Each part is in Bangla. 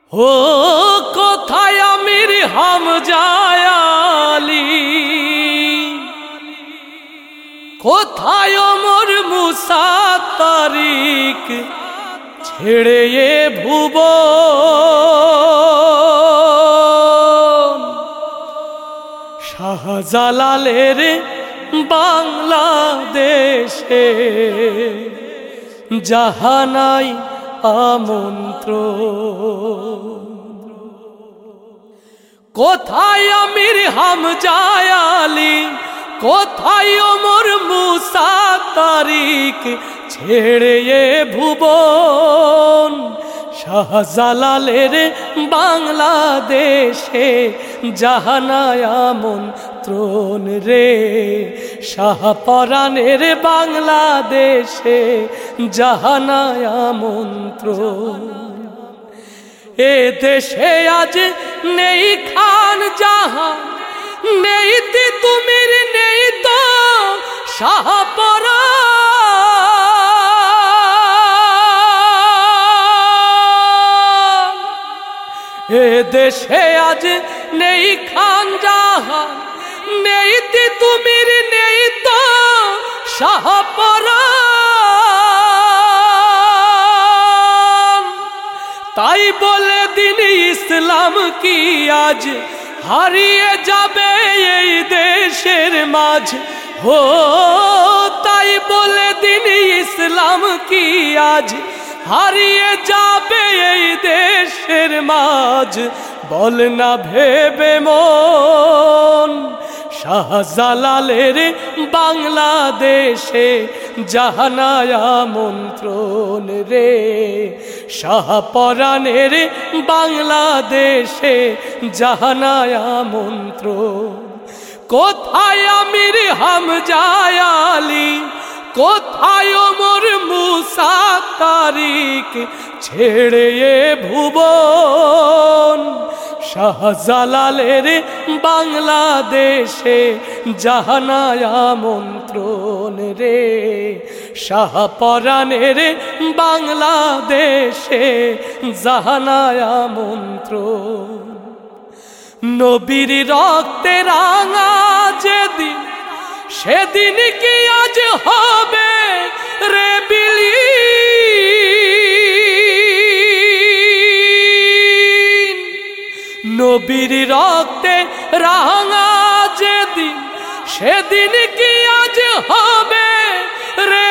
ও কোথায় আমির হামজা আলী, কোথায় ওমর মুসা তারিক, ছেড়ে এ ভুবন শাহজালালের বাংলাদেশে জাহানাই আমন্ত্রণ। কোথায় আমির হামজা আলী, কোথায় ওমর মুসা তারিক, ছেড়ে এ ভুবন শাহজালালের বাংলাদেশে জাহানাই আমন্ত্রণ রে। শাহপরাণের বাংলাদেশে জাহানাই আমন্ত্রণ। এ দেশে আজ নেই খান জাহান, নেই তিতুমির, নেই তো শাহপরাণ। এ দেশে আজ নেই খান জাহান, নেই তিতুমির, নেই তো শাহপরাণ। তাই বলে দিন ইসলাম কি আজ হারিয়ে যাবে এই দেশের মাঝ। হো তাই বলে দিন ইসলাম কি আজ হারিয়ে যাবে এই দেশের মাঝ। বল না ভেবে মন শাহজালালের বাংলাদেশে জাহানাই আমন্ত্রণ রে। শাহপরাণের বাংলাদেশে জাহানাই আমন্ত্রণ। কোথায় আমির হামজা আলী, কোথায় ওমর মুসা তারিক, ছেড়ে এ ভুবন শাহজালালের বাংলাদেশে জাহানাই আমন্ত্রণ রে। শাহপরাণের বাংলাদেশে জাহানাই আমন্ত্রণ। নবীর রক্তে রাঙা যেদিন, সেদিন কি আজ হবে রে বিলীন। নবীর রক্তে রাঙা যেদিন, সেদিন কি আজ হবে রে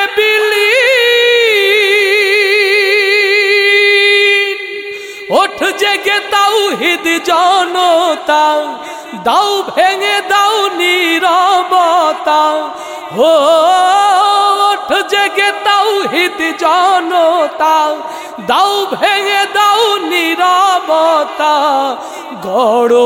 বিলীন। ওঠ জেগে তাওহীদ জনতা, দাও ভেঙে দাও নীরবতা। ও ওঠ জেগে তাওহীদ জনতা, দাও ভেঙে দাও নীরবতা। গড়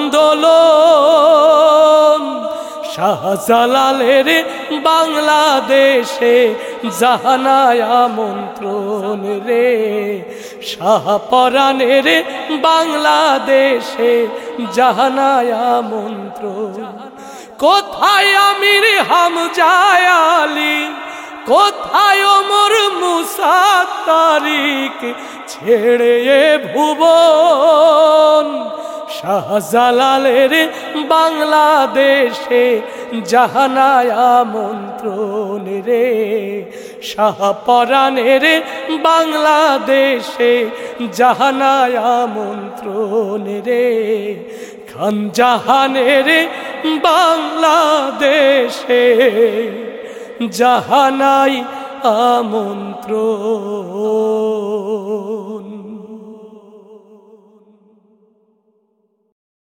আন্দোলন শাহজালালের বাংলাদেশে জাহানাই আমন্ত্রণ রে। শাহপরাণের বাংলাদেশে জাহানাই আমন্ত্রণ। কোথায় আমির হামজা আলী, কোথায় ওমর মুসা তারিক, ছেড়ে এ ভুবন শাহজালালের বাংলাদেশে জাহানাই আমন্ত্রণ রে। শাহপরাণের বাংলাদেশে জাহানাই আমন্ত্রণ রে। খান জাহানের বাংলাদেশে জাহানাই আমন্ত্রণ।